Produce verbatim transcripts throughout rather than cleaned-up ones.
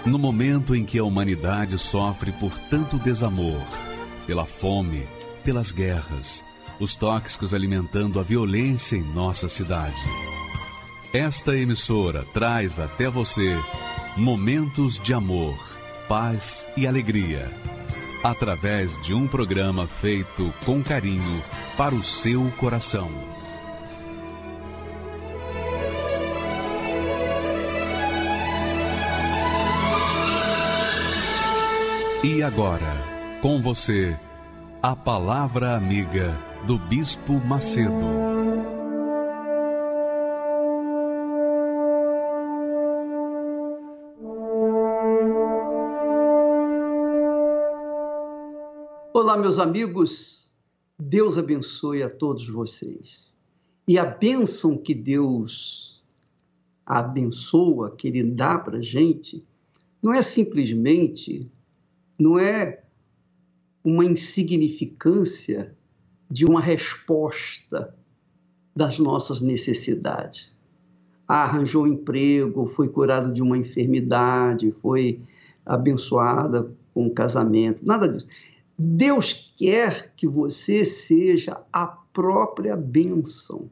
No momento em que a humanidade sofre por tanto desamor, pela fome, pelas guerras, os tóxicos alimentando a violência em nossa cidade. Esta emissora traz até você momentos de amor, paz e alegria, através de um programa feito com carinho para o seu coração. E agora, com você, a Palavra Amiga do Bispo Macedo. Olá, meus amigos, Deus abençoe a todos vocês. E a bênção que Deus abençoa, que Ele dá para a gente, não é simplesmente, não é uma insignificância de uma resposta das nossas necessidades. Ah, arranjou um emprego, foi curado de uma enfermidade, foi abençoada com um casamento, nada disso. Deus quer que você seja a própria bênção.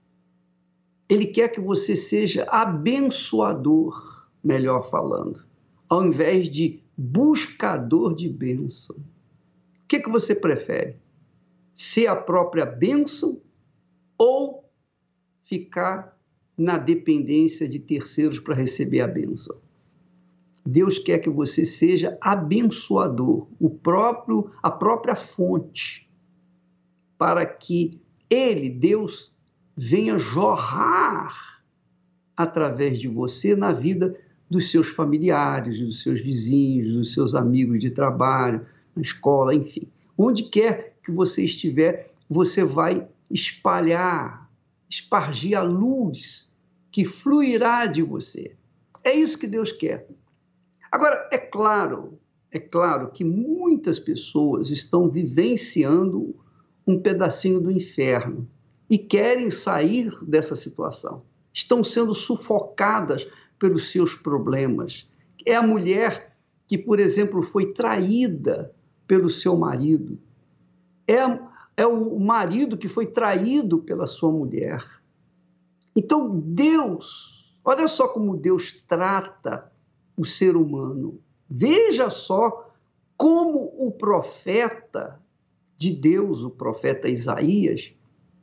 Ele quer que você seja abençoador, melhor falando, ao invés de buscador de bênção. O que, que você prefere? Ser a própria bênção ou ficar na dependência de terceiros para receber a bênção? Deus quer que você seja abençoador, o próprio, a própria fonte, para que Ele, Deus, venha jorrar através de você na vida dos seus familiares, dos seus vizinhos, dos seus amigos de trabalho, na escola, enfim. Onde quer que você estiver, você vai espalhar, espargir a luz que fluirá de você. É isso que Deus quer. Agora, é claro, é claro que muitas pessoas estão vivenciando um pedacinho do inferno e querem sair dessa situação. Estão sendo sufocadas pelos seus problemas. É a mulher que, por exemplo, foi traída pelo seu marido. É, é o marido que foi traído pela sua mulher. Então, Deus, olha só como Deus trata o ser humano. Veja só como o profeta de Deus, o profeta Isaías,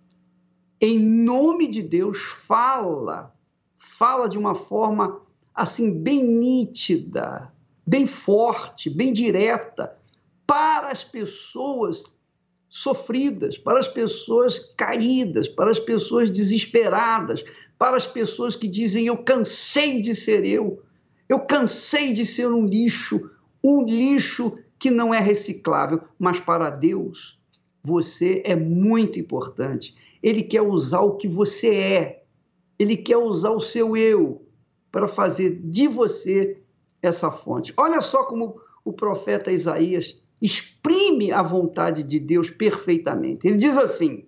em nome de Deus, fala, fala de uma forma assim bem nítida, bem forte, bem direta, para as pessoas sofridas, para as pessoas caídas, para as pessoas desesperadas, para as pessoas que dizem: eu cansei de ser eu, eu cansei de ser um lixo, um lixo que não é reciclável. Mas para Deus, você é muito importante. Ele quer usar o que você é, Ele quer usar o seu eu para fazer de você essa fonte. Olha só como o profeta Isaías exprime a vontade de Deus perfeitamente. Ele diz assim: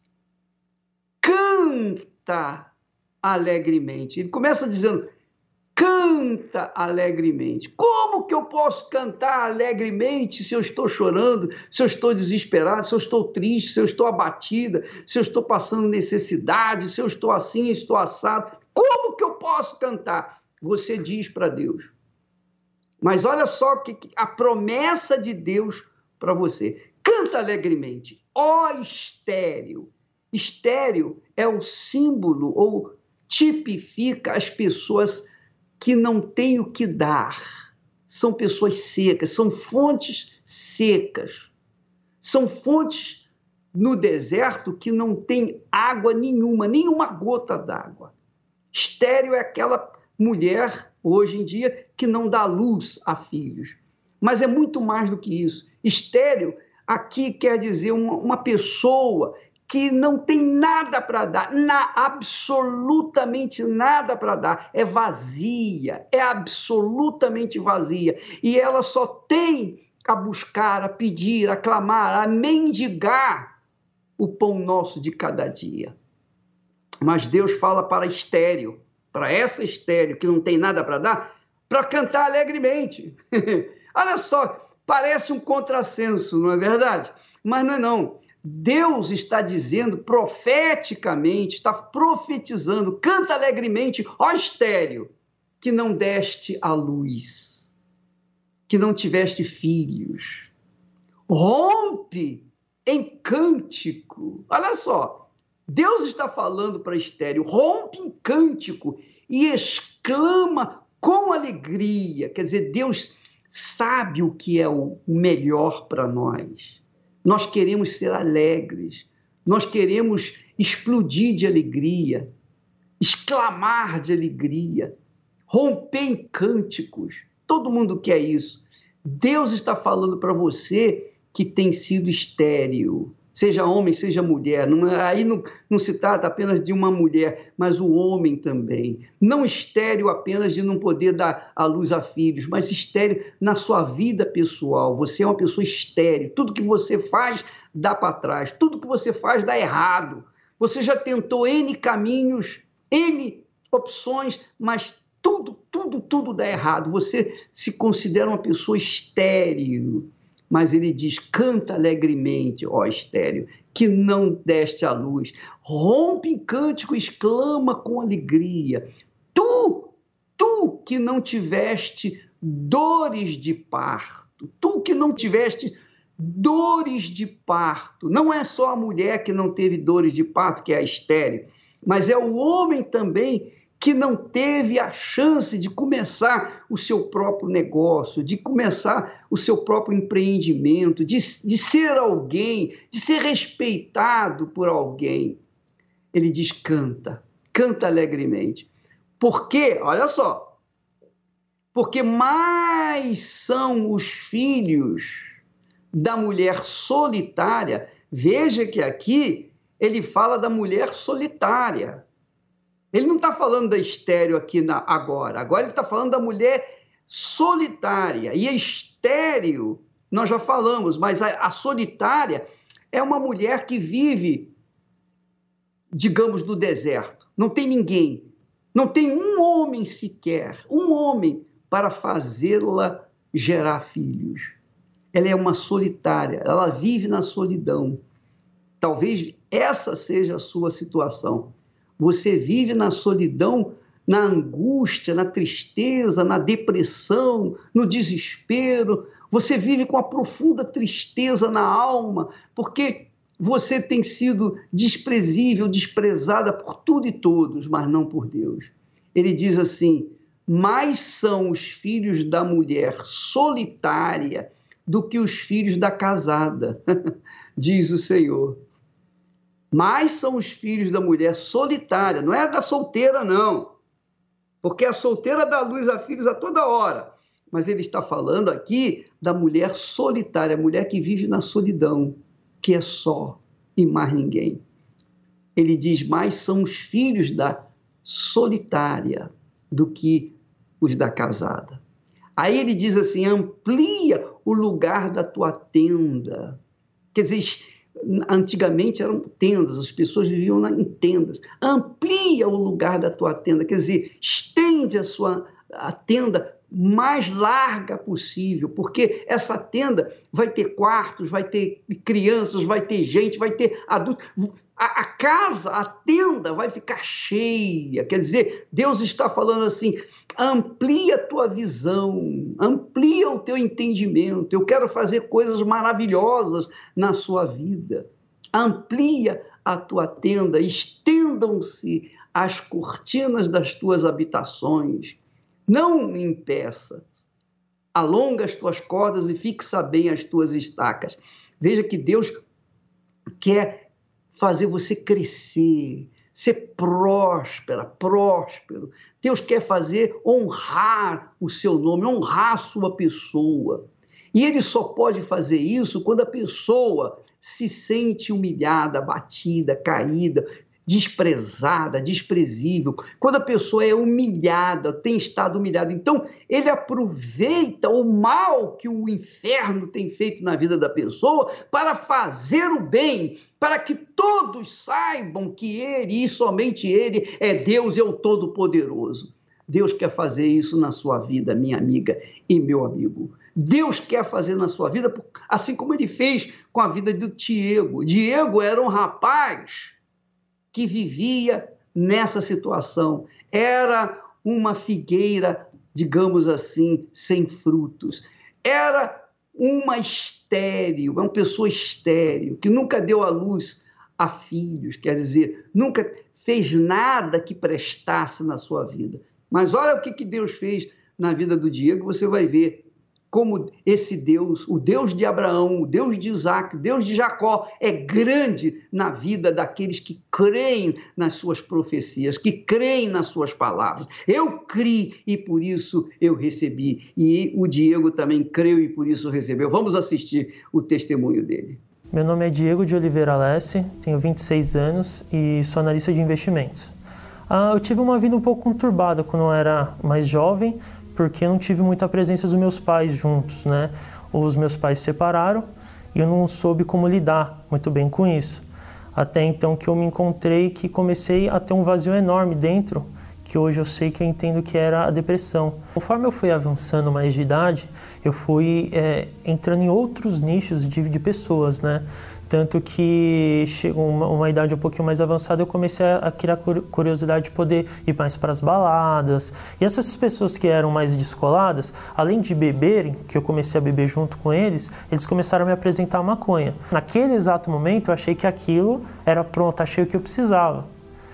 canta alegremente. Ele começa dizendo: canta alegremente. Como que eu posso cantar alegremente se eu estou chorando, se eu estou desesperado, se eu estou triste, se eu estou abatida, se eu estou passando necessidade, se eu estou assim, estou assado? Como que eu posso cantar? Você diz para Deus. Mas olha só que a promessa de Deus para você. Canta alegremente. Ó estéril. Estéril é o símbolo ou tipifica as pessoas que não têm o que dar. São pessoas secas, são fontes secas. São fontes no deserto que não tem água nenhuma, nenhuma gota d'água. Estéril é aquela mulher, hoje em dia, que não dá luz a filhos. Mas é muito mais do que isso. Estéril aqui quer dizer uma, uma pessoa que não tem nada para dar, na, absolutamente nada para dar, é vazia, é absolutamente vazia, e ela só tem a buscar, a pedir, a clamar, a mendigar o pão nosso de cada dia. Mas Deus fala para estéril, para essa estéril que não tem nada para dar: para cantar alegremente. Olha só, parece um contrassenso, não é verdade? Mas não é não. Deus está dizendo profeticamente, está profetizando, canta alegremente, ó estéril, que não deste à luz, que não tiveste filhos. Rompe em cântico. Olha só, Deus está falando para estéril, rompe em cântico e exclama com alegria. Quer dizer, Deus sabe o que é o melhor para nós. Nós queremos ser alegres, nós queremos explodir de alegria, exclamar de alegria, romper em cânticos. Todo mundo quer isso. Deus está falando para você que tem sido estéril, seja homem, seja mulher. Não, aí não, não se trata apenas de uma mulher, mas o homem também. Não estéril apenas de não poder dar à luz a filhos, mas estéril na sua vida pessoal. Você é uma pessoa estéril. Tudo que você faz dá para trás. Tudo que você faz dá errado. Você já tentou N caminhos, N opções, mas tudo, tudo, tudo dá errado. Você se considera uma pessoa estéril. Mas ele diz, canta alegremente, ó estéril, que não deste à luz. Rompe em cântico, exclama com alegria. Tu, tu que não tiveste dores de parto, tu que não tiveste dores de parto. Não é só a mulher que não teve dores de parto, que é a estéril, mas é o homem também que não teve a chance de começar o seu próprio negócio, de começar o seu próprio empreendimento, de, de ser alguém, de ser respeitado por alguém. Ele diz, canta, canta alegremente. Por quê? Olha só, porque mais são os filhos da mulher solitária. Veja que aqui ele fala da mulher solitária. Ele não está falando da estéril aqui na, agora. Agora ele está falando da mulher solitária. E a estéril, nós já falamos, mas a, a solitária é uma mulher que vive, digamos, no deserto. Não tem ninguém. Não tem um homem sequer, um homem para fazê-la gerar filhos. Ela é uma solitária. Ela vive na solidão. Talvez essa seja a sua situação. Você vive na solidão, na angústia, na tristeza, na depressão, no desespero. Você vive com a profunda tristeza na alma, porque você tem sido desprezível, desprezada por tudo e todos, mas não por Deus. Ele diz assim, mais são os filhos da mulher solitária do que os filhos da casada, diz o Senhor. Mais são os filhos da mulher solitária, não é da solteira, não. Porque a solteira dá luz a filhos a toda hora. Mas ele está falando aqui da mulher solitária, a mulher que vive na solidão, que é só e mais ninguém. Ele diz, mais são os filhos da solitária do que os da casada. Aí ele diz assim, amplia o lugar da tua tenda. Quer dizer, antigamente eram tendas, as pessoas viviam em tendas. Amplia o lugar da tua tenda, quer dizer, estende a sua a tenda mais larga possível, porque essa tenda vai ter quartos, vai ter crianças, vai ter gente, vai ter adultos. A, a casa, a tenda vai ficar cheia. Quer dizer, Deus está falando assim, amplia a tua visão, amplia o teu entendimento. Eu quero fazer coisas maravilhosas na sua vida. Amplia a tua tenda, estendam-se as cortinas das tuas habitações. Não impeça. Alonga as tuas cordas e fixa bem as tuas estacas. Veja que Deus quer fazer você crescer, ser próspera, próspero. Deus quer fazer honrar o seu nome, honrar a sua pessoa. E ele só pode fazer isso quando a pessoa se sente humilhada, abatida, caída, desprezada, desprezível, quando a pessoa é humilhada, tem estado humilhada. Então, ele aproveita o mal que o inferno tem feito na vida da pessoa para fazer o bem, para que todos saibam que ele, e somente ele, é Deus, é o Todo-Poderoso. Deus quer fazer isso na sua vida, minha amiga e meu amigo. Deus quer fazer na sua vida, assim como ele fez com a vida do Diego. Diego era um rapaz que vivia nessa situação. Era uma figueira, digamos assim, sem frutos. Era uma estéril, uma pessoa estéril, que nunca deu à luz a filhos, quer dizer, nunca fez nada que prestasse na sua vida. Mas olha o que, que Deus fez na vida do Diego, você vai ver como esse Deus, o Deus de Abraão, o Deus de Isaac, o Deus de Jacó, é grande na vida daqueles que creem nas suas profecias, que creem nas suas palavras. Eu criei e por isso eu recebi. E o Diego também creu e por isso recebeu. Vamos assistir o testemunho dele. Meu nome é Diego de Oliveira Lesse, tenho vinte e seis anos e sou analista de investimentos. Ah, eu tive uma vida um pouco conturbada quando eu era mais jovem, porque eu não tive muita presença dos meus pais juntos, né? Os meus pais se separaram e eu não soube como lidar muito bem com isso. Até então que eu me encontrei, que comecei a ter um vazio enorme dentro, que hoje eu sei que eu entendo que era a depressão. Conforme eu fui avançando mais de idade, eu fui é, entrando em outros nichos de, de pessoas, né? Tanto que chegou uma, uma idade um pouquinho mais avançada, eu comecei a, a criar curiosidade de poder ir mais para as baladas. E essas pessoas que eram mais descoladas, além de beberem, que eu comecei a beber junto com eles, eles começaram a me apresentar a maconha. Naquele exato momento, eu achei que aquilo era pronto, achei o que eu precisava.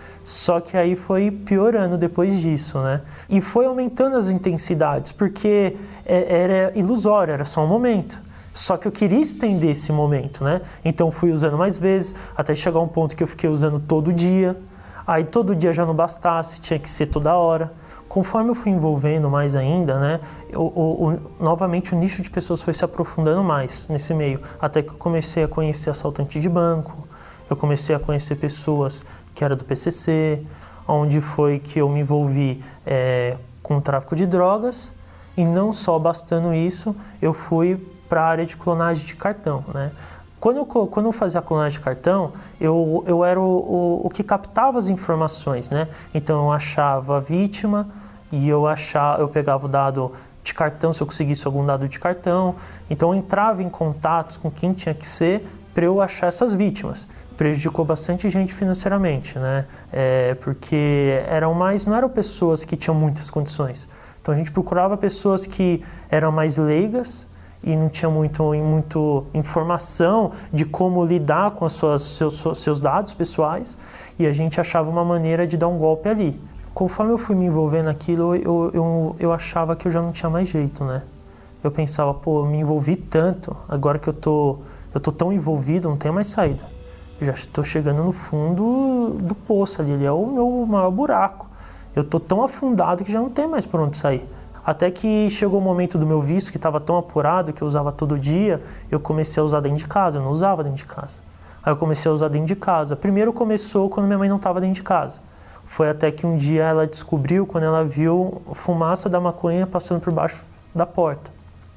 Só que aí foi piorando depois disso, né? E foi aumentando as intensidades, porque era ilusório, era só um momento. Só que eu queria estender esse momento, né? Então fui usando mais vezes, até chegar um ponto que eu fiquei usando todo dia. Aí todo dia já não bastasse, tinha que ser toda hora. Conforme eu fui envolvendo mais ainda, né? O, o, o, novamente o nicho de pessoas foi se aprofundando mais nesse meio. Até que eu comecei a conhecer assaltante de banco, eu comecei a conhecer pessoas que eram do P C C, onde foi que eu me envolvi é, com o tráfico de drogas. E não só bastando isso, eu fui para a área de clonagem de cartão, né? Quando eu, quando eu fazia a clonagem de cartão, eu, eu era o, o, o que captava as informações, né? Então eu achava a vítima e eu, achava, eu pegava o dado de cartão, se eu conseguisse algum dado de cartão. Então eu entrava em contatos com quem tinha que ser para eu achar essas vítimas. Prejudicou bastante gente financeiramente, né? É, porque eram mais, não eram pessoas que tinham muitas condições. Então a gente procurava pessoas que eram mais leigas, e não tinha muito, muito informação de como lidar com as suas, seus, seus dados pessoais, e a gente achava uma maneira de dar um golpe ali. Conforme eu fui me envolvendo naquilo, eu, eu, eu achava que eu já não tinha mais jeito, né? Eu pensava, pô, eu me envolvi tanto, agora que eu tô, eu tô tão envolvido, não tenho mais saída. Eu já estou chegando no fundo do poço ali, ali é o meu maior buraco. Eu tô tão afundado que já não tem mais por onde sair. Até que chegou o momento do meu vício, que estava tão apurado, que eu usava todo dia, eu comecei a usar dentro de casa, eu não usava dentro de casa. Aí eu comecei a usar dentro de casa. Primeiro começou quando minha mãe não estava dentro de casa. Foi até que um dia ela descobriu, quando ela viu a fumaça da maconha passando por baixo da porta.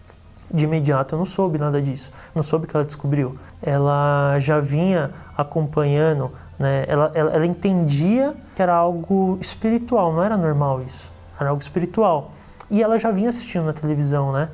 De imediato eu não soube nada disso, não soube que ela descobriu. Ela já vinha acompanhando, né? ela, ela, ela entendia que era algo espiritual, não era normal isso, era algo espiritual. E ela já vinha assistindo na televisão, né?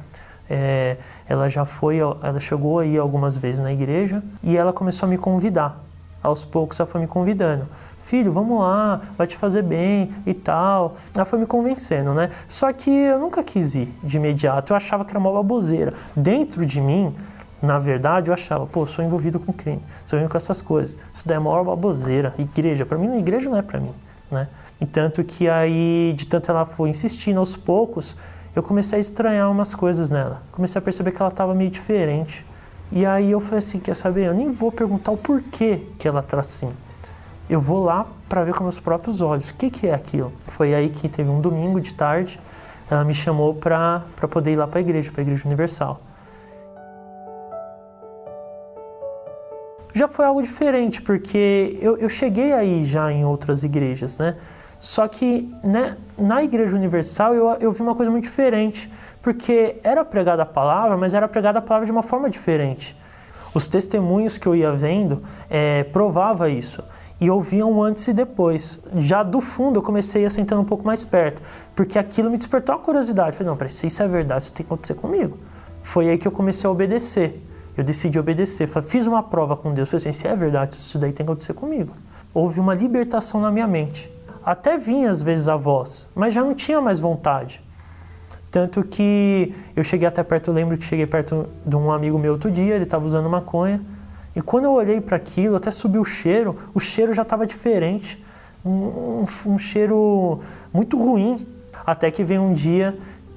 É, ela já foi, ela chegou aí algumas vezes na igreja e ela começou a me convidar. Aos poucos ela foi me convidando. Filho, vamos lá, vai te fazer bem e tal. Ela foi me convencendo, né? Só que eu nunca quis ir de imediato, eu achava que era uma baboseira. Dentro de mim, na verdade, eu achava, pô, eu sou envolvido com crime, sou envolvido com essas coisas. Isso daí é a maior baboseira. Igreja, pra mim, a igreja não é pra mim, né? E tanto que aí, de tanto ela foi insistindo, aos poucos, eu comecei a estranhar umas coisas nela. Comecei a perceber que ela estava meio diferente. E aí eu falei assim, quer saber? Eu nem vou perguntar o porquê que ela tá assim. Eu vou lá para ver com meus próprios olhos. O que que é aquilo? Foi aí que teve um domingo de tarde, ela me chamou para para poder ir lá para a igreja, para a Igreja Universal. Já foi algo diferente, porque eu, eu cheguei aí já em outras igrejas, né? Só que, né, na Igreja Universal eu, eu vi uma coisa muito diferente, porque era pregada a palavra, mas era pregada a palavra de uma forma diferente. Os testemunhos que eu ia vendo é, provava isso. e eu via um antes e depois. Já do fundo eu comecei a sentar um pouco mais perto, porque aquilo me despertou a curiosidade. Falei, não, peraí, se isso é verdade, isso tem que acontecer comigo. Foi aí que eu comecei a obedecer. Eu decidi obedecer. Fiz uma prova com Deus. Falei assim, se é verdade, isso daí tem que acontecer comigo. Houve uma libertação na minha mente. Até vinha às vezes a voz, mas já não tinha mais vontade. Tanto que eu cheguei até perto, eu lembro que cheguei perto de um amigo meu outro dia, ele estava usando maconha. E quando eu olhei para aquilo, até subiu o cheiro, o cheiro já estava diferente. Um, um, um cheiro muito ruim. Até que veio um dia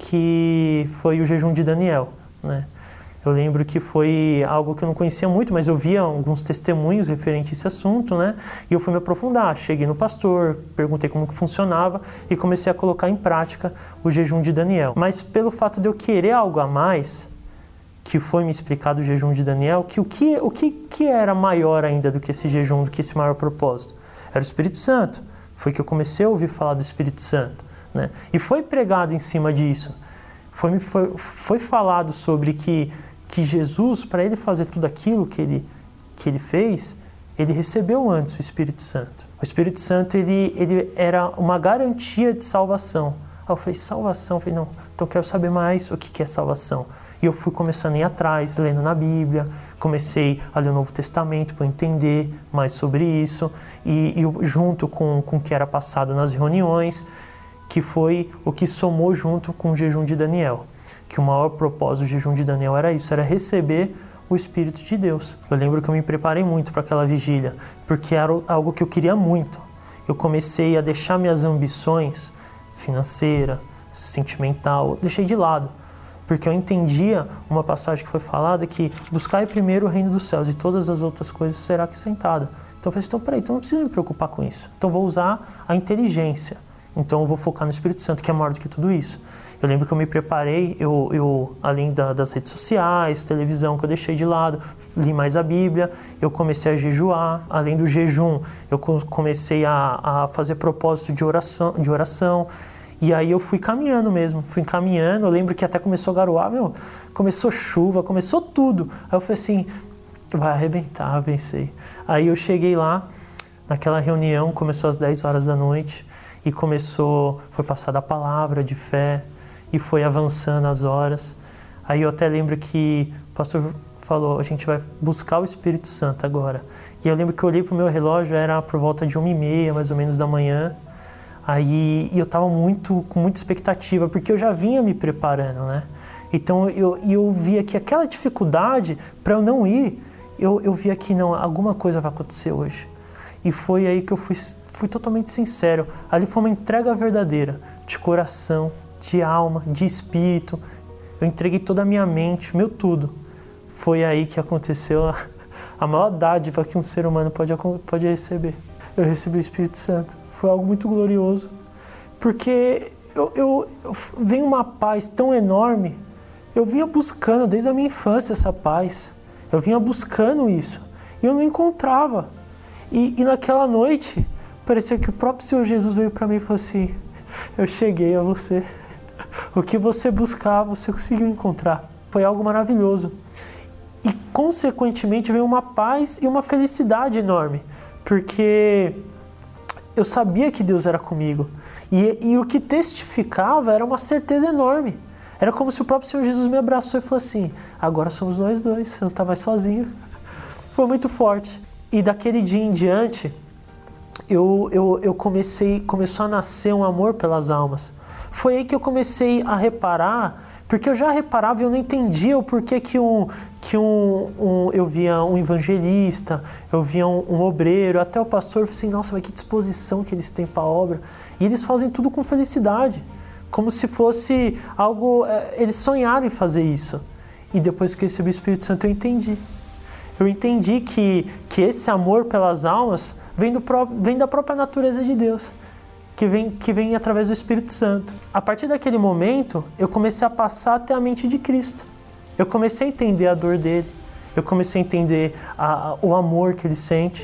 que foi o jejum de Daniel, né? Eu lembro que foi algo que eu não conhecia muito, mas eu via alguns testemunhos referentes a esse assunto, né? E eu fui me aprofundar. Cheguei no pastor, perguntei como que funcionava e comecei a colocar em prática o jejum de Daniel. Mas pelo fato de eu querer algo a mais, que foi me explicado o jejum de Daniel, que o, que, o que, que era maior ainda do que esse jejum, do que esse maior propósito? Era o Espírito Santo. Foi que eu comecei a ouvir falar do Espírito Santo, né? E foi pregado em cima disso. Foi, foi, foi falado sobre que que Jesus, para ele fazer tudo aquilo que ele, que ele fez, ele recebeu antes o Espírito Santo. O Espírito Santo, ele, ele era uma garantia de salvação. Aí eu falei, salvação? Eu falei, não, então eu quero saber mais o que é salvação. E eu fui começando a ir atrás, lendo na Bíblia, comecei a ler o Novo Testamento para entender mais sobre isso, e, e junto com, com o que era passado nas reuniões, que foi o que somou junto com o jejum de Daniel. Que o maior propósito do jejum de Daniel era isso, era receber o Espírito de Deus. Eu lembro que eu me preparei muito para aquela vigília, porque era algo que eu queria muito. Eu comecei a deixar minhas ambições financeira, sentimental, deixei de lado, porque eu entendia uma passagem que foi falada que buscai primeiro o reino dos céus e todas as outras coisas será acrescentada. Então eu falei, então peraí, então não preciso me preocupar com isso. Então eu vou usar a inteligência. Então eu vou focar no Espírito Santo, que é maior do que tudo isso. Eu lembro que eu me preparei, eu, eu além da, das redes sociais, televisão que eu deixei de lado, li mais a Bíblia, eu comecei a jejuar. Além do jejum, eu comecei a, a fazer propósito de oração, de oração. E aí eu fui caminhando mesmo, fui caminhando. Eu lembro que até começou a garoar, meu, começou chuva, começou tudo. Aí eu falei assim, vai arrebentar, pensei. Aí eu cheguei lá, naquela reunião, começou às dez horas da noite, e começou, foi passada a palavra de fé, e foi avançando as horas. Aí eu até lembro que o pastor falou, a gente vai buscar o Espírito Santo agora. E eu lembro que eu olhei pro meu relógio, era por volta de uma e meia, mais ou menos, da manhã. Aí e eu estava muito, com muita expectativa, porque eu já vinha me preparando, né? Então eu, eu via que aquela dificuldade, para eu não ir, eu, eu via que não, alguma coisa vai acontecer hoje. E foi aí que eu fui, fui totalmente sincero. Ali foi uma entrega verdadeira, de coração, de alma, de espírito. Eu entreguei toda a minha mente, meu tudo. Foi aí que aconteceu a, a maior dádiva que um ser humano pode, pode receber. Eu recebi o Espírito Santo. Foi algo muito glorioso. Porque eu, eu, eu veio uma paz tão enorme. Eu vinha buscando desde a minha infância essa paz. Eu vinha buscando isso. E eu não encontrava. E, e naquela noite, parecia que o próprio Senhor Jesus veio para mim e falou assim, eu cheguei a você. O que você buscava, você conseguiu encontrar. Foi algo maravilhoso. E, consequentemente, veio uma paz e uma felicidade enorme. Porque eu sabia que Deus era comigo. E, e o que testificava era uma certeza enorme. Era como se o próprio Senhor Jesus me abraçou e falou assim, agora somos nós dois, você não está mais sozinho. Foi muito forte. E daquele dia em diante, eu, eu, eu comecei, começou a nascer um amor pelas almas. Foi aí que eu comecei a reparar, porque eu já reparava e eu não entendia o porquê que, um, que um, um, eu via um evangelista, eu via um, um obreiro, até o pastor, eu falei assim, nossa, mas que disposição que eles têm para a obra. E eles fazem tudo com felicidade, como se fosse algo, eles sonharam em fazer isso. E depois que eu recebi o Espírito Santo, eu entendi. Eu entendi que, que esse amor pelas almas vem, do pró- vem da própria natureza de Deus. Que vem, que vem através do Espírito Santo. A partir daquele momento, eu comecei a passar até a mente de Cristo. Eu comecei a entender a dor dele. Eu comecei a entender a, a, o amor que ele sente.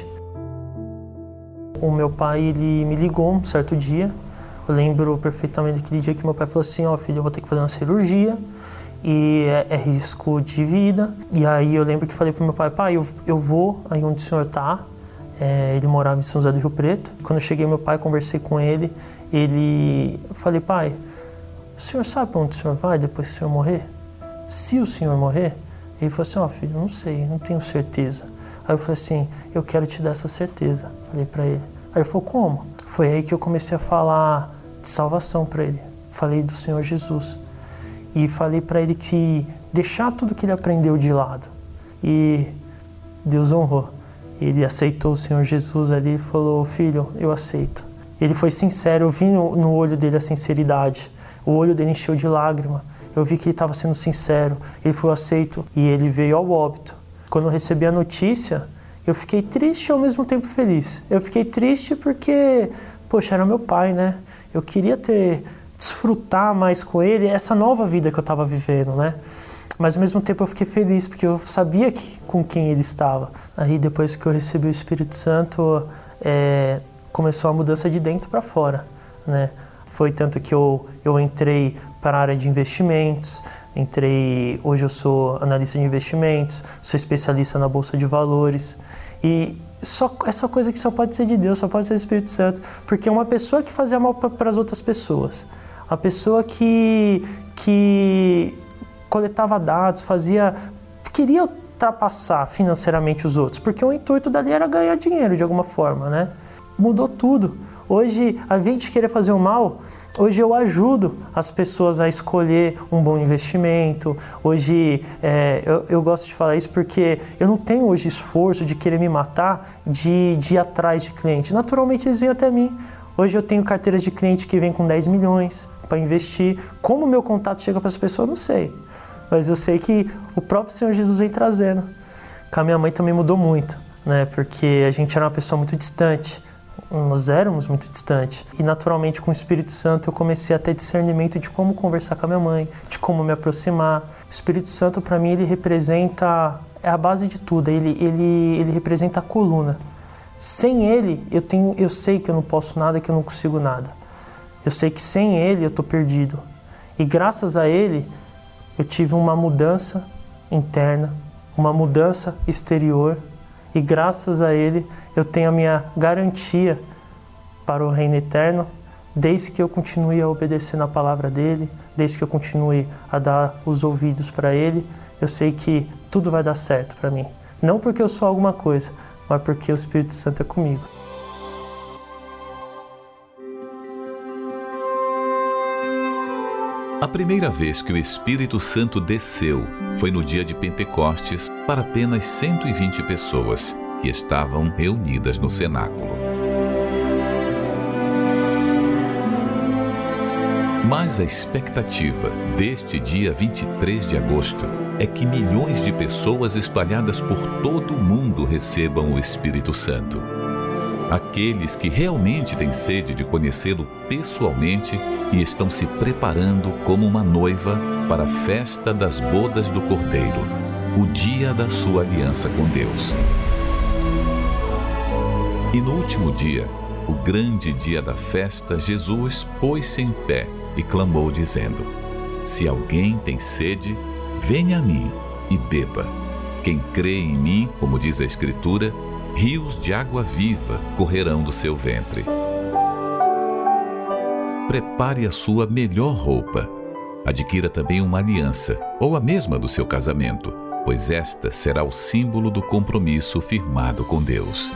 O meu pai, ele me ligou um certo dia. Eu lembro perfeitamente daquele dia que meu pai falou assim, ó, oh, filho, eu vou ter que fazer uma cirurgia e é, é risco de vida. E aí eu lembro que falei pro meu pai, pai, eu, eu vou aí onde o senhor tá, é, ele morava em São José do Rio Preto. Quando eu cheguei, meu pai, conversei com ele, ele, eu falei, pai, o senhor sabe para onde o senhor vai depois que o senhor morrer? Se o senhor morrer? Ele falou assim, ó, oh, filho, não sei, não tenho certeza. Aí eu falei assim, eu quero te dar essa certeza, falei para ele. Aí ele falou, como? Foi aí que eu comecei a falar de salvação para ele. Falei do Senhor Jesus. E falei para ele que deixar tudo que ele aprendeu de lado. E Deus honrou. Ele aceitou o Senhor Jesus ali e falou, filho, eu aceito. Ele foi sincero, eu vi no, no olho dele a sinceridade. O olho dele encheu de lágrima. Eu vi que ele estava sendo sincero. Ele foi aceito e ele veio ao óbito. Quando eu recebi a notícia, eu fiquei triste e ao mesmo tempo feliz. Eu fiquei triste porque, poxa, era meu pai, né? Eu queria ter, desfrutar mais com ele essa nova vida que eu estava vivendo, né? Mas ao mesmo tempo eu fiquei feliz porque eu sabia que, com quem ele estava. Aí depois que eu recebi o Espírito Santo, é, começou a mudança de dentro para fora, né? Foi tanto que eu, eu entrei para a área de investimentos, entrei, hoje eu sou analista de investimentos, sou especialista na Bolsa de Valores. E só, essa coisa que só pode ser de Deus, só pode ser do Espírito Santo, porque é uma pessoa que fazia mal para as outras pessoas, a pessoa que, que coletava dados, fazia, queria ultrapassar financeiramente os outros, porque o intuito dali era ganhar dinheiro de alguma forma, né? Mudou tudo. Hoje, a gente querer fazer o mal, hoje eu ajudo as pessoas a escolher um bom investimento. Hoje, é, eu, eu gosto de falar isso porque eu não tenho hoje esforço de querer me matar, de, de ir atrás de cliente. Naturalmente, eles vêm até mim. Hoje eu tenho carteiras de cliente que vêm com dez milhões para investir. Como o meu contato chega para as pessoas, eu não sei. Mas eu sei que o próprio Senhor Jesus vem trazendo. Com a minha mãe também mudou muito, né? Porque a gente era uma pessoa muito distante. Nós éramos muito distantes. E naturalmente com o Espírito Santo eu comecei a ter discernimento de como conversar com a minha mãe, de como me aproximar. O Espírito Santo para mim ele representa, é a base de tudo, ele, ele, ele representa a coluna. Sem ele eu, tenho, eu sei que eu não posso nada, que eu não consigo nada. Eu sei que sem ele eu estou perdido. E graças a ele eu tive uma mudança interna, uma mudança exterior. E graças a ele eu tenho a minha garantia para o reino eterno, desde que eu continue a obedecer na palavra dele, desde que eu continue a dar os ouvidos para ele, eu sei que tudo vai dar certo para mim. Não porque eu sou alguma coisa, mas porque o Espírito Santo é comigo. A primeira vez que o Espírito Santo desceu foi no dia de Pentecostes para apenas cento e vinte pessoas que estavam reunidas no cenáculo. Mas a expectativa deste dia vinte e três de agosto é que milhões de pessoas espalhadas por todo o mundo recebam o Espírito Santo. Aqueles que realmente têm sede de conhecê-lo pessoalmente e estão se preparando como uma noiva para a festa das bodas do Cordeiro, o dia da sua aliança com Deus. E no último dia, o grande dia da festa, Jesus pôs-se em pé e clamou dizendo: Se alguém tem sede, venha a mim e beba. Quem crê em mim, como diz a Escritura, rios de água viva correrão do seu ventre. Prepare a sua melhor roupa. Adquira também uma aliança, ou a mesma do seu casamento, pois esta será o símbolo do compromisso firmado com Deus.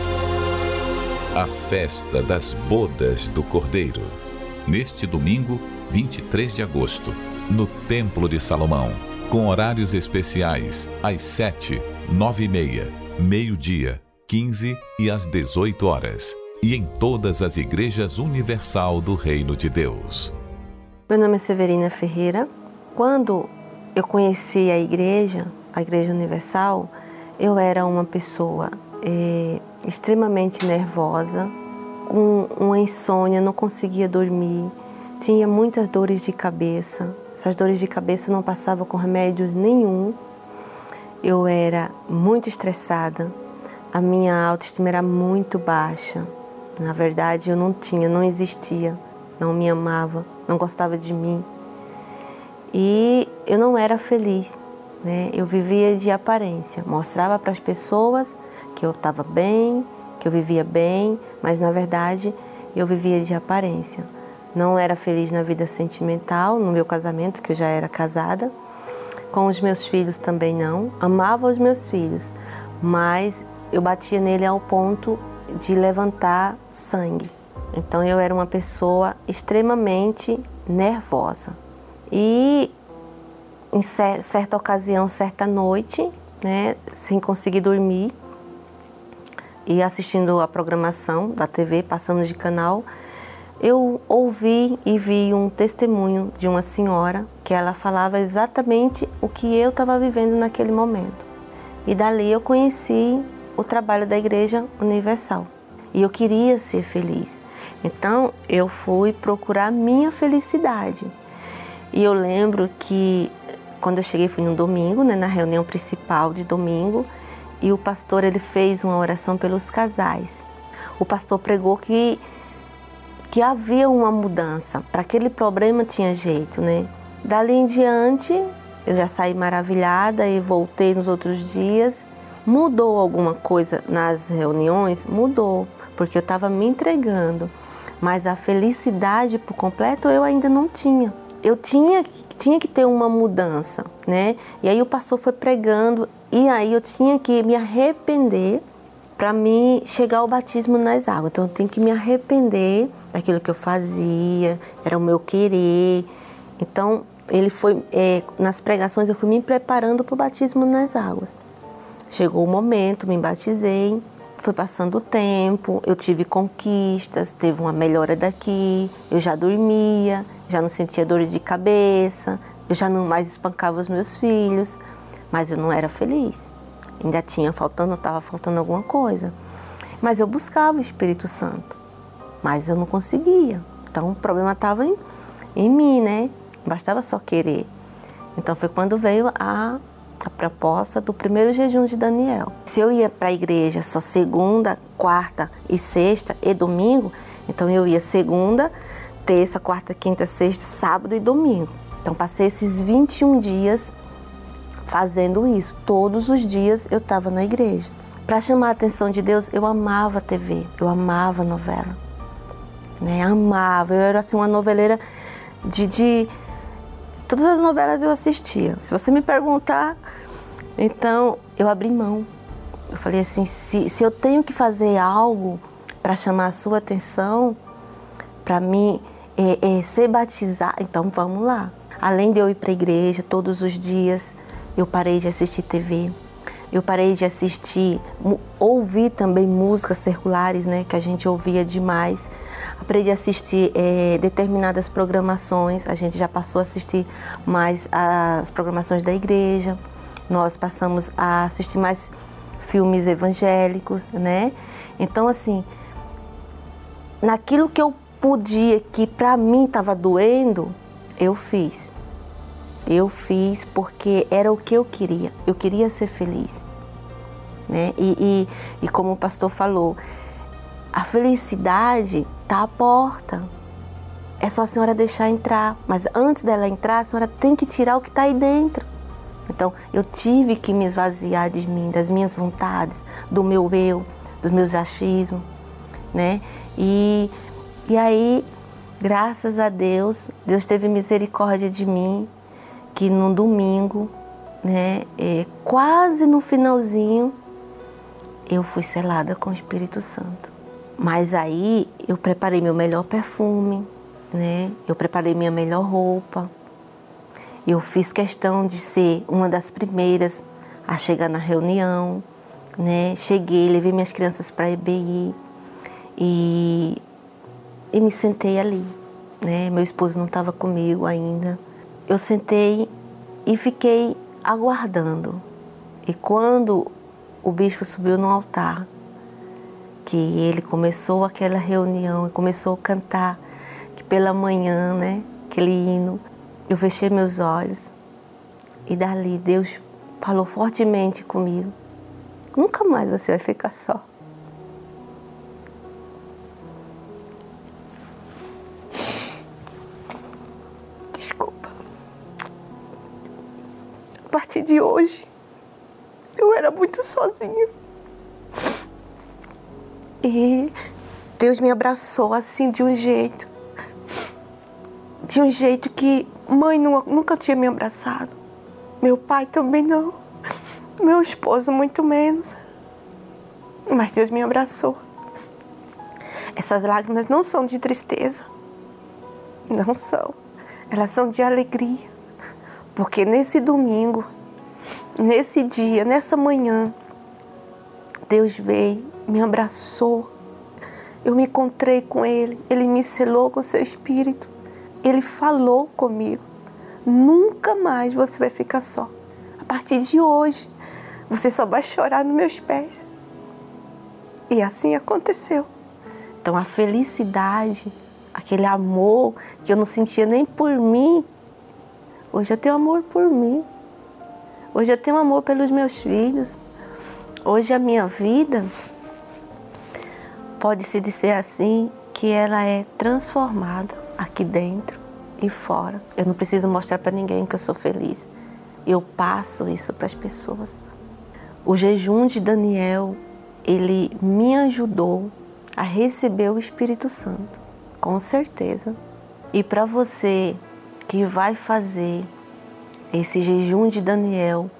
A festa das bodas do Cordeiro. Neste domingo, vinte e três de agosto, no Templo de Salomão, com horários especiais às sete, nove e meia, meio-dia, quinze e às dezoito horas, e em todas as igrejas universal do Reino de Deus. Meu nome é Severina Ferreira. Quando eu conheci a igreja, a Igreja Universal, eu era uma pessoa é, extremamente nervosa, com uma insônia, não conseguia dormir, tinha muitas dores de cabeça. Essas dores de cabeça não passavam com remédio nenhum. Eu era muito estressada, a minha autoestima era muito baixa. Na verdade, eu não tinha, não existia, não me amava, não gostava de mim. E eu não era feliz, né? Eu vivia de aparência, mostrava para as pessoas que eu estava bem, que eu vivia bem, mas na verdade eu vivia de aparência. Não era feliz na vida sentimental, no meu casamento, que eu já era casada. Com os meus filhos também não. Amava os meus filhos, mas eu batia nele ao ponto de levantar sangue. Então eu era uma pessoa extremamente nervosa. E em certa ocasião, certa noite, né, sem conseguir dormir, e assistindo a programação da T V, passando de canal, eu ouvi e vi um testemunho de uma senhora que ela falava exatamente o que eu estava vivendo naquele momento. E dali eu conheci o trabalho da Igreja Universal. E eu queria ser feliz. Então eu fui procurar minha felicidade. E eu lembro que quando eu cheguei, fui no domingo, né, na reunião principal de domingo, e o pastor ele fez uma oração pelos casais. O pastor pregou que que havia uma mudança, para aquele problema tinha jeito, né? Dali em diante, eu já saí maravilhada e voltei nos outros dias. Mudou alguma coisa nas reuniões? Mudou, porque eu estava me entregando, mas a felicidade por completo eu ainda não tinha. Eu tinha, tinha que ter uma mudança, né? E aí o pastor foi pregando, e aí eu tinha que me arrepender para mim chegar ao batismo nas águas. Então eu tenho que me arrepender daquilo que eu fazia, era o meu querer. Então ele foi, é, nas pregações eu fui me preparando para o batismo nas águas. Chegou o momento, me batizei, foi passando o tempo, eu tive conquistas, teve uma melhora daqui, eu já dormia, já não sentia dores de cabeça, eu já não mais espancava os meus filhos, mas eu não era feliz. Ainda tinha faltando, estava faltando alguma coisa. Mas eu buscava o Espírito Santo, mas eu não conseguia. Então o problema estava em, em mim, né? Bastava só querer. Então foi quando veio a, a proposta do primeiro jejum de Daniel. Se eu ia para a igreja só segunda, quarta e sexta e domingo, então eu ia segunda, terça, quarta, quinta, sexta, sábado e domingo. Então passei esses vinte e um dias fazendo isso. Todos os dias eu estava na igreja. Para chamar a atenção de Deus, eu amava a T V, eu amava novela. Né? Amava, eu era assim uma noveleira de, de... Todas as novelas eu assistia. Se você me perguntar, então eu abri mão. Eu falei assim, se, se eu tenho que fazer algo para chamar a sua atenção, para mim é, é, ser batizada, então vamos lá. Além de eu ir para a igreja todos os dias, eu parei de assistir T V, eu parei de assistir, ouvir também músicas circulares, né, que a gente ouvia demais. Aprendi a assistir é, determinadas programações, a gente já passou a assistir mais as programações da igreja, nós passamos a assistir mais filmes evangélicos, né? Então, assim, naquilo que eu podia, que para mim estava doendo, eu fiz. Eu fiz porque era o que eu queria. Eu queria ser feliz. Né? E, e, e como o pastor falou, a felicidade está à porta. É só a senhora deixar entrar. Mas antes dela entrar, a senhora tem que tirar o que está aí dentro. Então, eu tive que me esvaziar de mim, das minhas vontades, do meu eu, dos meus achismos. Né? E, e aí, graças a Deus, Deus teve misericórdia de mim, que no domingo, né, é, quase no finalzinho, eu fui selada com o Espírito Santo. Mas aí eu preparei meu melhor perfume, né, eu preparei minha melhor roupa. Eu fiz questão de ser uma das primeiras a chegar na reunião, né, cheguei, levei minhas crianças para a E B I e, e me sentei ali, né, meu esposo não estava comigo ainda. Eu sentei e fiquei aguardando. E quando o bispo subiu no altar, que ele começou aquela reunião e começou a cantar, que pela manhã, né, aquele hino, eu fechei meus olhos e dali Deus falou fortemente comigo. Nunca mais você vai ficar só. Desculpa. A partir de hoje, eu era muito sozinha. E Deus me abraçou assim de um jeito, de um jeito que mãe nunca tinha me abraçado. Meu pai também não, meu esposo muito menos. Mas Deus me abraçou. Essas lágrimas não são de tristeza, não são. Elas são de alegria, porque nesse domingo, nesse dia, nessa manhã, Deus veio, me abraçou, eu me encontrei com Ele, Ele me selou com seu Espírito, Ele falou comigo. Nunca mais você vai ficar só. A partir de hoje, você só vai chorar nos meus pés. E assim aconteceu. Então a felicidade, aquele amor que eu não sentia nem por mim, hoje eu tenho amor por mim. Hoje eu tenho amor pelos meus filhos. Hoje a minha vida, pode-se dizer assim, que ela é transformada aqui dentro e fora. Eu não preciso mostrar para ninguém que eu sou feliz. Eu passo isso para as pessoas. O jejum de Daniel, ele me ajudou a receber o Espírito Santo, com certeza. E para você que vai fazer esse jejum de Daniel,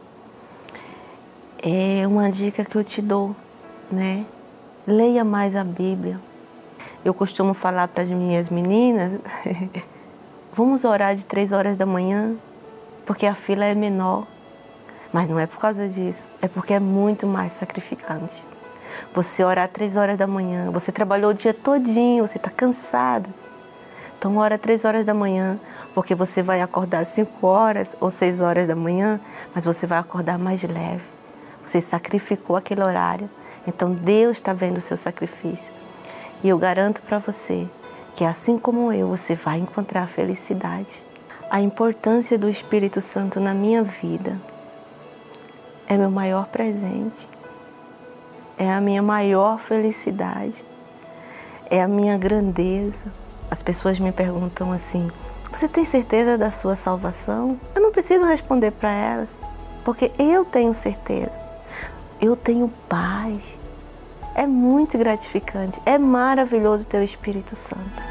é uma dica que eu te dou, né? Leia mais a Bíblia. Eu costumo falar para as minhas meninas, vamos orar de três horas da manhã, porque a fila é menor. Mas não é por causa disso, é porque é muito mais sacrificante. Você orar três horas da manhã, você trabalhou o dia todinho, você está cansado. Então ora três horas da manhã, porque você vai acordar cinco horas ou seis horas da manhã, mas você vai acordar mais leve. Você sacrificou aquele horário, então Deus está vendo o seu sacrifício. E eu garanto para você que assim como eu, você vai encontrar a felicidade. A importância do Espírito Santo na minha vida é meu maior presente, é a minha maior felicidade, é a minha grandeza. As pessoas me perguntam assim, você tem certeza da sua salvação? Eu não preciso responder para elas, porque eu tenho certeza. Eu tenho paz. É muito gratificante, é maravilhoso ter o Espírito Santo.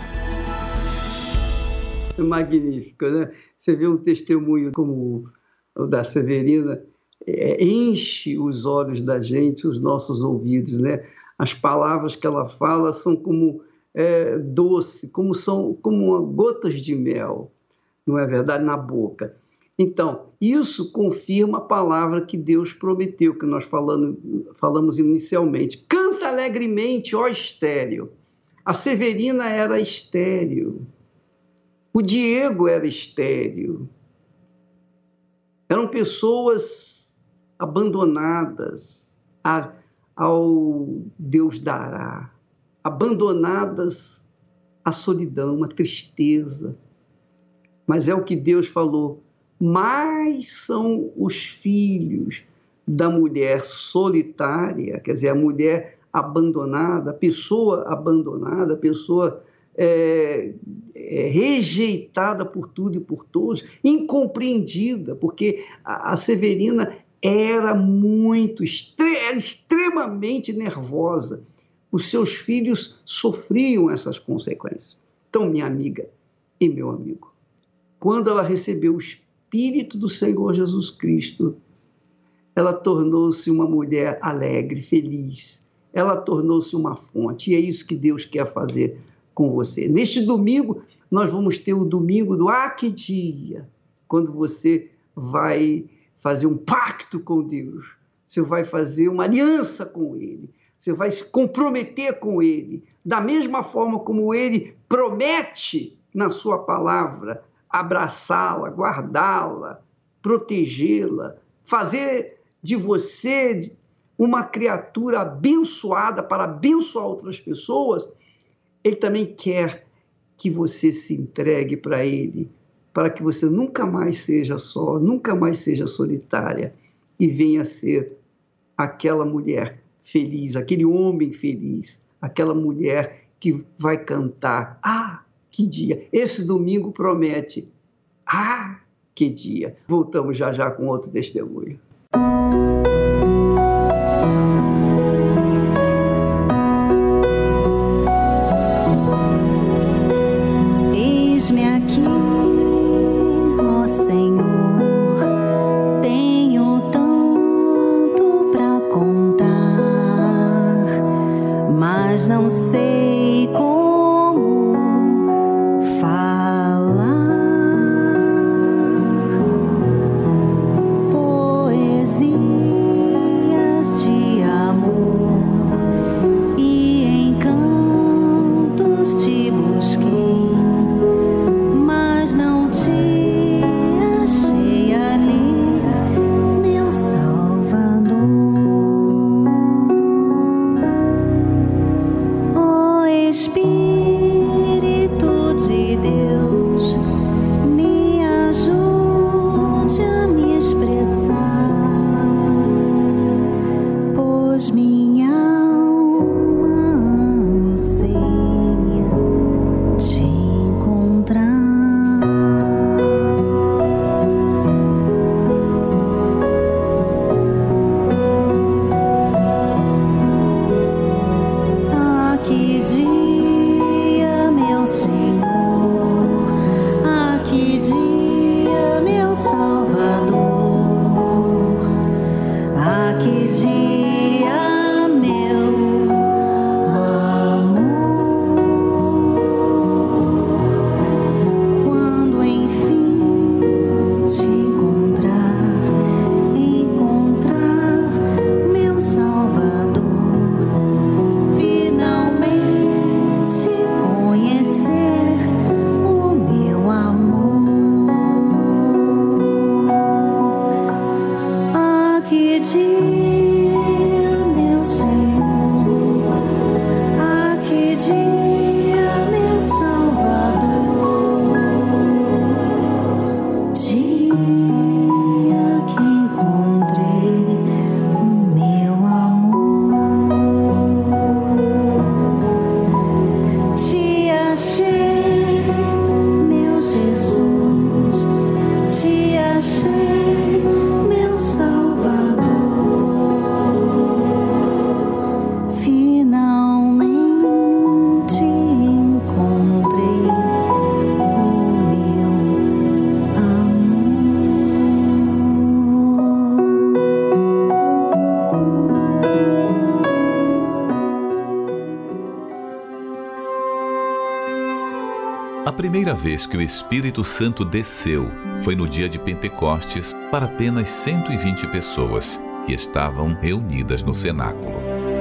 É magnífico, né? Você vê um testemunho como o da Severina, é, enche os olhos da gente, os nossos ouvidos, né? As palavras que ela fala são como é, doce, como são como gotas de mel, não é verdade? Na boca. Então, isso confirma a palavra que Deus prometeu, que nós falando, falamos inicialmente. Canta alegremente, ó estéril. A Severina era estéril. O Diego era estéril. Eram pessoas abandonadas a, ao Deus dará, abandonadas à solidão, à tristeza. Mas é o que Deus falou. Mas são os filhos da mulher solitária, quer dizer, a mulher abandonada, a pessoa abandonada, a pessoa é, é, rejeitada por tudo e por todos, incompreendida, porque a, a Severina era muito, era extremamente nervosa. Os seus filhos sofriam essas consequências. Então, minha amiga e meu amigo, quando ela recebeu o Espírito do Senhor Jesus Cristo, ela tornou-se uma mulher alegre, feliz. Ela tornou-se uma fonte. E é isso que Deus quer fazer com você. Neste domingo, nós vamos ter o domingo do Ah, que dia! Quando você vai fazer um pacto com Deus. Você vai fazer uma aliança com Ele. Você vai se comprometer com Ele. Da mesma forma como Ele promete na sua palavra, abraçá-la, guardá-la, protegê-la, fazer de você uma criatura abençoada para abençoar outras pessoas. Ele também quer que você se entregue para Ele, para que você nunca mais seja só, nunca mais seja solitária e venha ser aquela mulher feliz, aquele homem feliz, aquela mulher que vai cantar, ah, que dia! Esse domingo promete. Ah, que dia! Voltamos já já com outro testemunho. A primeira vez que o Espírito Santo desceu foi no dia de Pentecostes para apenas cento e vinte pessoas que estavam reunidas no cenáculo.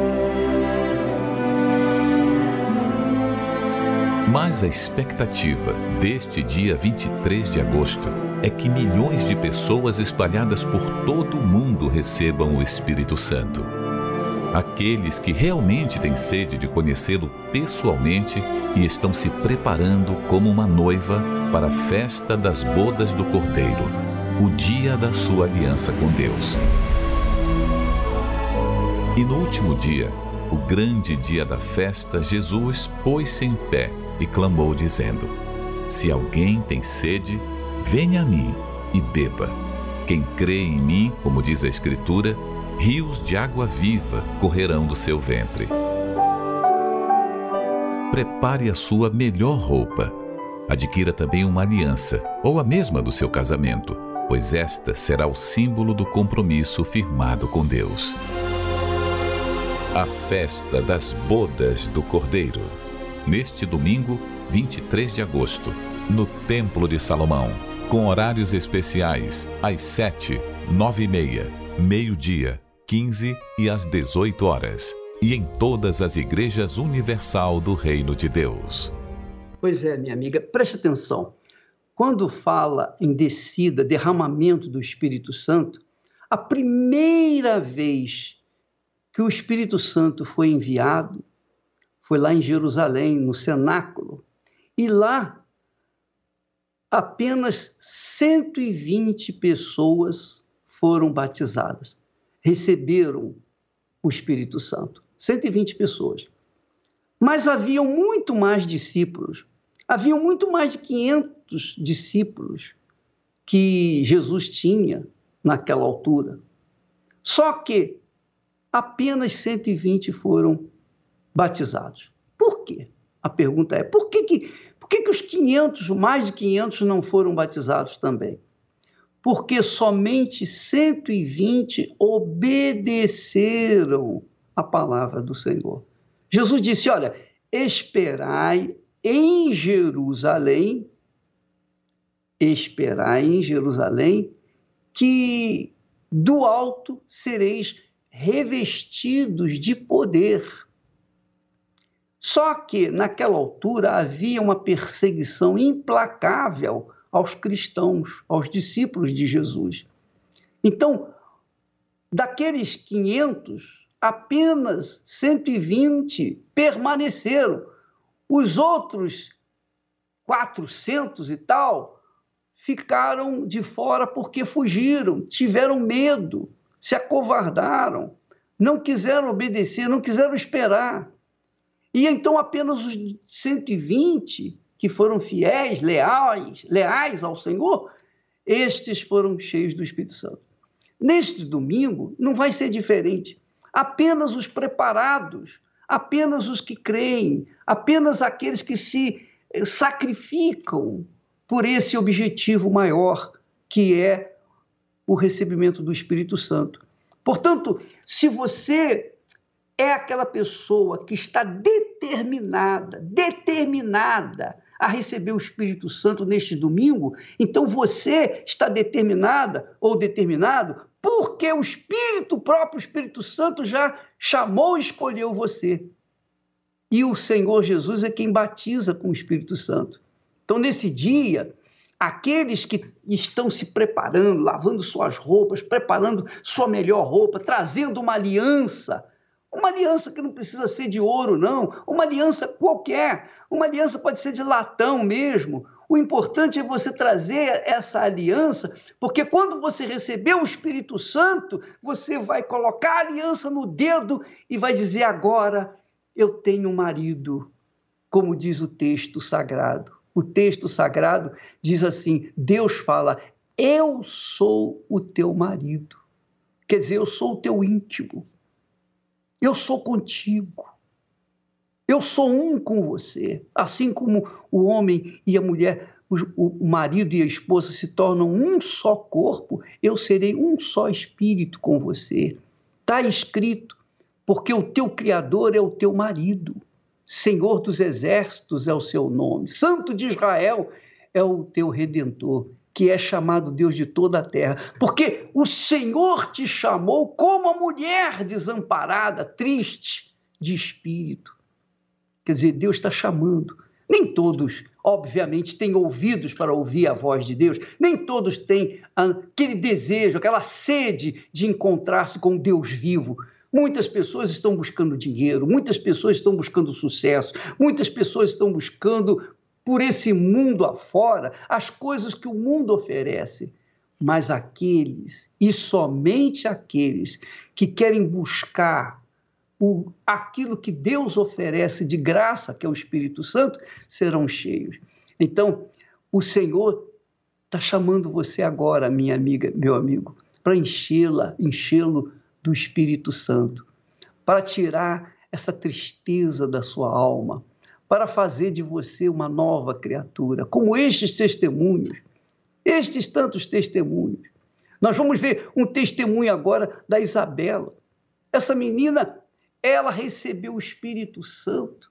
Mas a expectativa deste dia vinte e três de agosto é que milhões de pessoas espalhadas por todo o mundo recebam o Espírito Santo. Aqueles que realmente têm sede de conhecê-lo pessoalmente e estão se preparando como uma noiva para a festa das bodas do Cordeiro, o dia da sua aliança com Deus. E no último dia, o grande dia da festa, Jesus pôs-se em pé e clamou dizendo: Se alguém tem sede, venha a mim e beba. Quem crê em mim, como diz a Escritura, rios de água viva correrão do seu ventre. Prepare a sua melhor roupa. Adquira também uma aliança, ou a mesma do seu casamento, pois esta será o símbolo do compromisso firmado com Deus. A festa das bodas do Cordeiro. Neste domingo, vinte e três de agosto, no Templo de Salomão, com horários especiais às sete, nove e meia, meio-dia, quinze e às dezoito horas, e em todas as igrejas universal do Reino de Deus. Pois é, minha amiga, preste atenção. Quando fala em descida, derramamento do Espírito Santo, a primeira vez que o Espírito Santo foi enviado foi lá em Jerusalém, no cenáculo, e lá apenas cento e vinte pessoas foram batizadas, receberam o Espírito Santo, cento e vinte pessoas. Mas haviam muito mais discípulos, haviam muito mais de quinhentos discípulos que Jesus tinha naquela altura. Só que apenas cento e vinte foram batizados. Por quê? A pergunta é, por que que, por que que os quinhentos, mais de quinhentos não foram batizados também? Porque somente cento e vinte obedeceram a palavra do Senhor. Jesus disse, olha, esperai em Jerusalém, esperai em Jerusalém, que do alto sereis revestidos de poder. Só que, naquela altura, havia uma perseguição implacável aos cristãos, aos discípulos de Jesus. Então, daqueles quinhentos, apenas cento e vinte permaneceram. Os outros quatrocentos e tal ficaram de fora porque fugiram, tiveram medo, se acovardaram, não quiseram obedecer, não quiseram esperar. E então apenas os cento e vinte que foram fiéis, leais, leais ao Senhor, estes foram cheios do Espírito Santo. Neste domingo não vai ser diferente. Apenas os preparados, apenas os que creem, apenas aqueles que se sacrificam por esse objetivo maior, que é o recebimento do Espírito Santo. Portanto, se você é aquela pessoa que está determinada, determinada a receber o Espírito Santo neste domingo, então você está determinada ou determinado porque o Espírito, o próprio Espírito Santo já chamou e escolheu você. E o Senhor Jesus é quem batiza com o Espírito Santo. Então, nesse dia, aqueles que estão se preparando, lavando suas roupas, preparando sua melhor roupa, trazendo uma aliança, uma aliança que não precisa ser de ouro, não, uma aliança qualquer, uma aliança pode ser de latão mesmo. O importante é você trazer essa aliança, porque quando você receber o Espírito Santo, você vai colocar a aliança no dedo e vai dizer, agora eu tenho um marido, como diz o texto sagrado. O texto sagrado diz assim, Deus fala, eu sou o teu marido. Quer dizer, eu sou o teu íntimo. Eu sou contigo. Eu sou um com você. Assim como o homem e a mulher, o marido e a esposa se tornam um só corpo, eu serei um só espírito com você. Está escrito, porque o teu Criador é o teu marido. Senhor dos exércitos é o seu nome. Santo de Israel é o teu Redentor, que é chamado Deus de toda a terra. Porque o Senhor te chamou como a mulher desamparada, triste de espírito. Quer dizer, Deus está chamando. Nem todos, obviamente, têm ouvidos para ouvir a voz de Deus. Nem todos têm aquele desejo, aquela sede de encontrar-se com Deus vivo. Muitas pessoas estão buscando dinheiro, muitas pessoas estão buscando sucesso, muitas pessoas estão buscando, por esse mundo afora, as coisas que o mundo oferece. Mas aqueles, e somente aqueles, que querem buscar o, aquilo que Deus oferece de graça, que é o Espírito Santo, serão cheios. Então, o Senhor está chamando você agora, minha amiga, meu amigo, para enchê-la, enchê-lo do Espírito Santo, para tirar essa tristeza da sua alma, para fazer de você uma nova criatura, como estes testemunhos, estes tantos testemunhos. Nós vamos ver um testemunho agora da Isabela. Essa menina, ela recebeu o Espírito Santo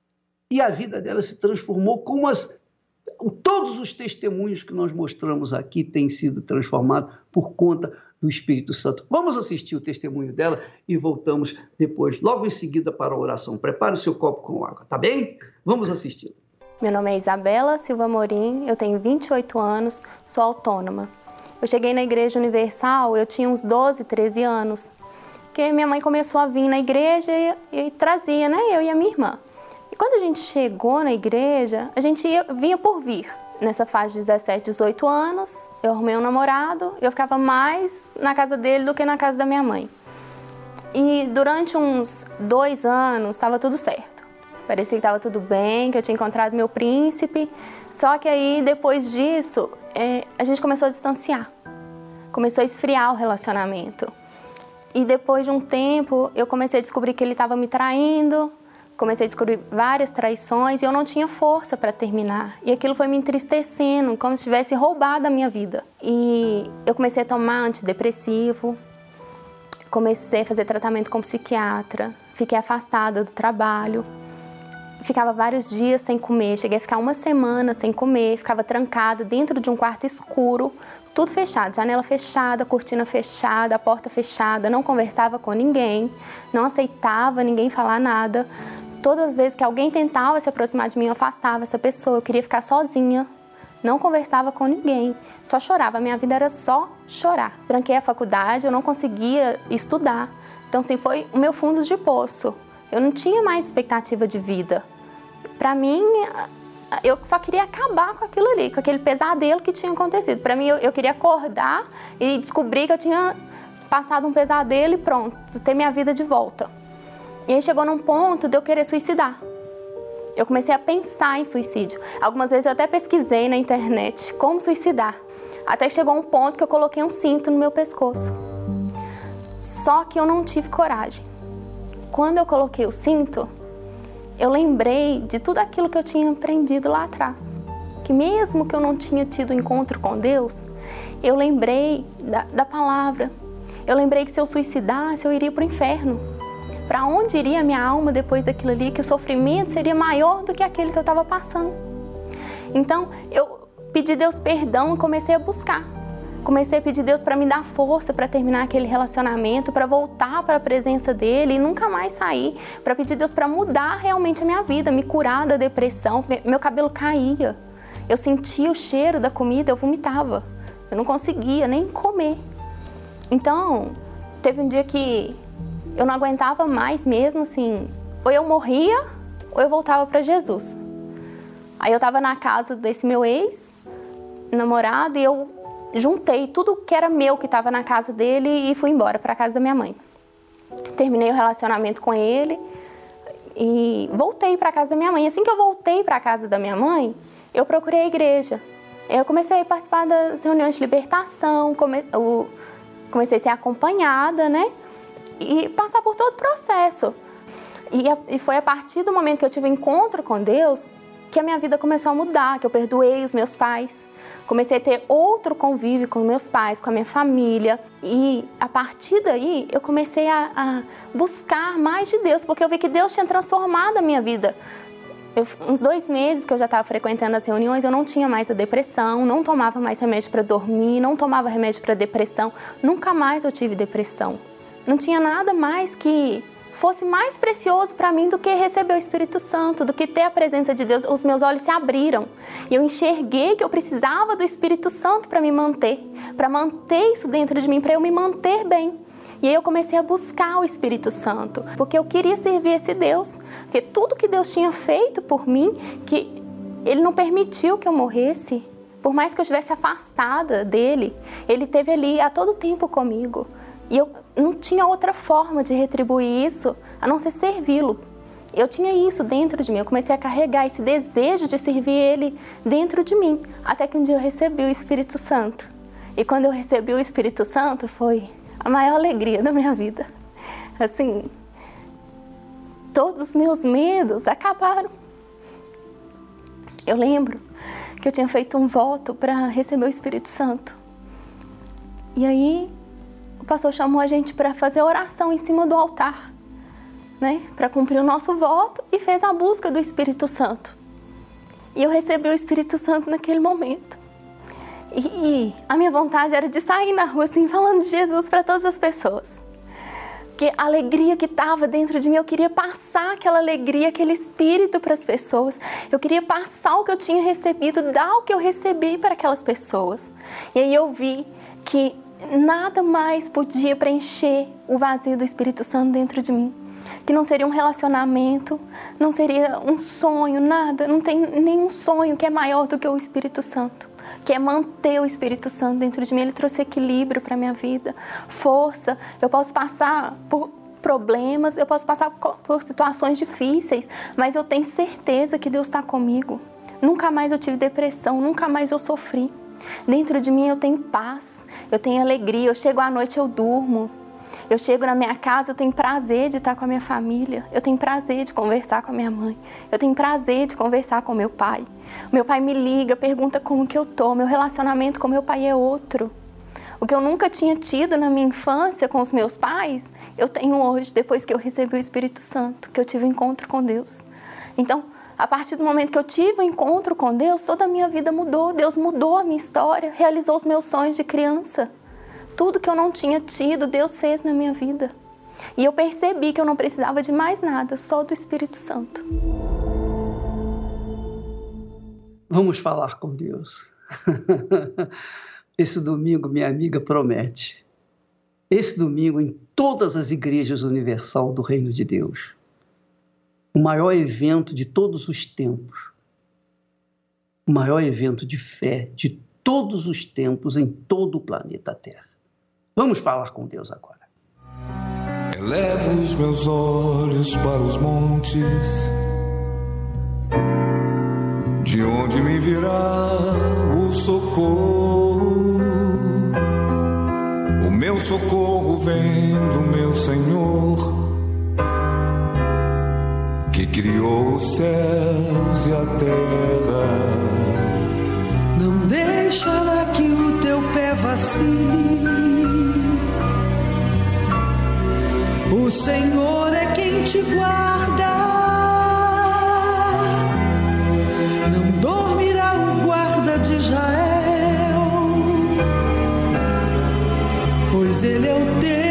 e a vida dela se transformou, como as, todos os testemunhos que nós mostramos aqui têm sido transformados por conta do Espírito Santo. Vamos assistir o testemunho dela e voltamos depois, logo em seguida, para a oração. Prepare o seu copo com água, tá bem? Vamos assistir. Meu nome é Isabela Silva Amorim, eu tenho vinte e oito anos, sou autônoma. Eu cheguei na Igreja Universal, eu tinha uns doze, treze anos, porque minha mãe começou a vir na igreja e, e trazia, né, eu e a minha irmã. E quando a gente chegou na igreja, a gente ia, vinha por vir. Nessa fase de dezessete, dezoito anos, eu arrumei um namorado, eu ficava mais na casa dele do que na casa da minha mãe. E durante uns dois anos, estava tudo certo. Parecia que estava tudo bem, que eu tinha encontrado meu príncipe. Só que aí, depois disso, é, a gente começou a distanciar. Começou a esfriar o relacionamento. E depois de um tempo, eu comecei a descobrir que ele estava me traindo. Comecei a descobrir várias traições e eu não tinha força para terminar. E aquilo foi me entristecendo, como se tivesse roubado a minha vida. E eu comecei a tomar antidepressivo, comecei a fazer tratamento com psiquiatra, fiquei afastada do trabalho, ficava vários dias sem comer, cheguei a ficar uma semana sem comer, ficava trancada dentro de um quarto escuro, tudo fechado, janela fechada, cortina fechada, a porta fechada, não conversava com ninguém, não aceitava ninguém falar nada. Todas as vezes que alguém tentava se aproximar de mim, eu afastava essa pessoa, eu queria ficar sozinha, não conversava com ninguém, só chorava, a minha vida era só chorar. Tranquei a faculdade, eu não conseguia estudar, então assim, foi o meu fundo de poço, eu não tinha mais expectativa de vida. Para mim, eu só queria acabar com aquilo ali, com aquele pesadelo que tinha acontecido. Para mim, eu, eu queria acordar e descobrir que eu tinha passado um pesadelo e pronto, ter minha vida de volta. E aí chegou num ponto de eu querer suicidar. Eu comecei a pensar em suicídio. Algumas vezes eu até pesquisei na internet como suicidar. Até que chegou um ponto que eu coloquei um cinto no meu pescoço. Só que eu não tive coragem. Quando eu coloquei o cinto, eu lembrei de tudo aquilo que eu tinha aprendido lá atrás. Que mesmo que eu não tinha tido encontro com Deus, eu lembrei da, da palavra. Eu lembrei que se eu suicidasse, eu iria para o inferno. Para onde iria a minha alma depois daquilo ali? Que o sofrimento seria maior do que aquele que eu estava passando. Então, eu pedi a Deus perdão e comecei a buscar. Comecei a pedir a Deus para me dar força para terminar aquele relacionamento, para voltar para a presença dele e nunca mais sair. Para pedir a Deus para mudar realmente a minha vida, me curar da depressão, meu cabelo caía. Eu sentia o cheiro da comida, eu vomitava. Eu não conseguia nem comer. Então, teve um dia que eu não aguentava mais mesmo, assim, ou eu morria ou eu voltava para Jesus. Aí eu estava na casa desse meu ex-namorado e eu juntei tudo que era meu que estava na casa dele e fui embora para a casa da minha mãe. Terminei o relacionamento com ele e voltei para a casa da minha mãe. Assim que eu voltei para a casa da minha mãe, eu procurei a igreja. Eu comecei a participar das reuniões de libertação, come... eu comecei a ser acompanhada, né? E passar por todo o processo. E, a... e foi a partir do momento que eu tive um encontro com Deus que que a minha vida começou a mudar, que eu perdoei os meus pais. Comecei a ter outro convívio com meus pais, com a minha família. E a partir daí eu comecei a, a buscar mais de Deus, porque eu vi que Deus tinha transformado a minha vida. Eu, uns dois meses que eu já estava frequentando as reuniões, eu não tinha mais a depressão, não tomava mais remédio para dormir, não tomava remédio para depressão. Nunca mais eu tive depressão. Não tinha nada mais que fosse mais precioso para mim do que receber o Espírito Santo, do que ter a presença de Deus. Os meus olhos se abriram e eu enxerguei que eu precisava do Espírito Santo para me manter, para manter isso dentro de mim, para eu me manter bem. E aí eu comecei a buscar o Espírito Santo, porque eu queria servir esse Deus, porque tudo que Deus tinha feito por mim, que Ele não permitiu que eu morresse, por mais que eu estivesse afastada dEle, Ele esteve ali a todo tempo comigo. E eu não tinha outra forma de retribuir isso, a não ser servi-lo. Eu tinha isso dentro de mim, eu comecei a carregar esse desejo de servir Ele dentro de mim, até que um dia eu recebi o Espírito Santo. E quando eu recebi o Espírito Santo, foi a maior alegria da minha vida. Assim, todos os meus medos acabaram. Eu lembro que eu tinha feito um voto para receber o Espírito Santo. E aí o pastor chamou a gente para fazer oração em cima do altar, né? Para cumprir o nosso voto, e fez a busca do Espírito Santo. E eu recebi o Espírito Santo naquele momento. E, e a minha vontade era de sair na rua assim, falando de Jesus para todas as pessoas. Porque a alegria que estava dentro de mim, eu queria passar aquela alegria, aquele Espírito para as pessoas. Eu queria passar o que eu tinha recebido, dar o que eu recebi para aquelas pessoas. E aí eu vi que nada mais podia preencher o vazio do Espírito Santo dentro de mim. Que não seria um relacionamento, não seria um sonho, nada. Não tem nenhum sonho que é maior do que o Espírito Santo. Que é manter o Espírito Santo dentro de mim. Ele trouxe equilíbrio para a minha vida, força. Eu posso passar por problemas, eu posso passar por situações difíceis, mas eu tenho certeza que Deus está comigo. Nunca mais eu tive depressão, nunca mais eu sofri. Dentro de mim eu tenho paz. Eu tenho alegria, eu chego à noite, eu durmo. Eu chego na minha casa, eu tenho prazer de estar com a minha família. Eu tenho prazer de conversar com a minha mãe. Eu tenho prazer de conversar com meu pai. Meu pai me liga, pergunta como que eu tô. Meu relacionamento com meu pai é outro. O que eu nunca tinha tido na minha infância com os meus pais, eu tenho hoje, depois que eu recebi o Espírito Santo, que eu tive um encontro com Deus. Então, a partir do momento que eu tive um encontro com Deus, toda a minha vida mudou. Deus mudou a minha história, realizou os meus sonhos de criança. Tudo que eu não tinha tido, Deus fez na minha vida. E eu percebi que eu não precisava de mais nada, só do Espírito Santo. Vamos falar com Deus. Esse domingo, minha amiga, promete. Esse domingo, em todas as igrejas universal do Reino de Deus, o maior evento de todos os tempos, o maior evento de fé de todos os tempos em todo o planeta Terra. Vamos falar com Deus agora. Elevo os meus olhos para os montes, de onde me virá o socorro. O meu socorro vem do meu Senhor, que criou os céus e a terra. Não deixará que o teu pé vacile. O Senhor é quem te guarda. Não dormirá o guarda de Israel, pois ele é o teu